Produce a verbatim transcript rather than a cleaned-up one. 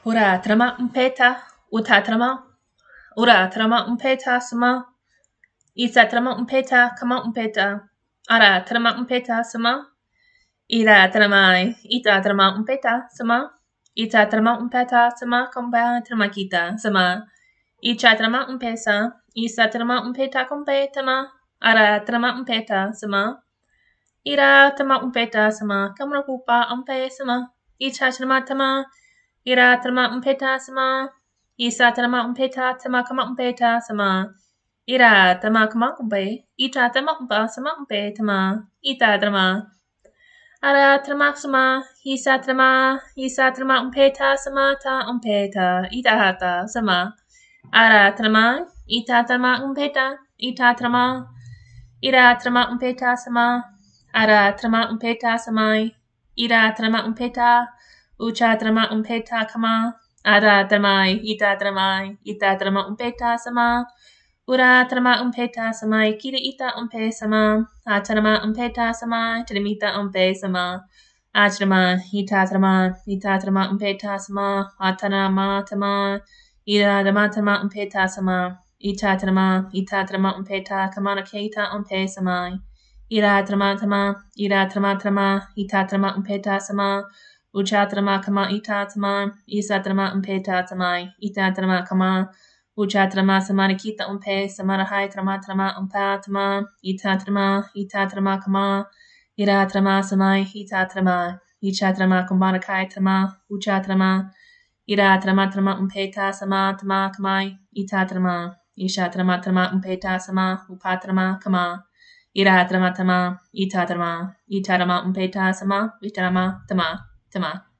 Ura trama umpeta, uta trama, ura trama umpeta sama, isa trama umpeta, kama umpeta, ara trama umpeta sama, ira tramai, ita trama umpeta sama, ita trama umpeta sama, kompa trama kita sama, icha trama umpesa, isa trama umpeta kompe tama, ara trama umpeta sama, ira trama umpeta sama, kamra kupa umpe sama, icha trama tama, ira trama umpeta sama, isa trama umpeta tama kama umpeta sama, ira trama kama umpe, ita trama umpa sama umpe tama, ita trama, ara trama sama, isa trama, isa trama umpeta sama ta umpeta, ita hata sama, ara trama, ita trama umpeta, ita trama, ira trama umpeta sama, ara trama umpeta samai, ira trama umpeta, ucha trama umpeta kama, ara tramai, ita tramai, ita trama umpeta sama, ura trama umpeta samai, kira ita umpe sama, atrama umpeta sama, tramita umpe sama, atrama, ita trama, ita trama umpeta sama, atanama tama, ira trama trama umpeta sama, ita trama, ita trama umpeta kamana keita umpe samai, ira trama trama, ira trama trama, ita trama umpeta sama, ucha trama kama ita trama, isa trama umpeta tamai, ita trama kama, ucha trama samana kita umpe, samana hai trama trama umpa tama, ita trama, ita trama kama, ira trama samai, ita trama, icha trama kumbana kai trama, ucha trama, ira trama trama umpeta sama tama kamai, ita trama, isha trama trama umpeta sama, upa trama kama, ira trama tama, ita trama, ita trama umpeta sama, ita trama tama, tama.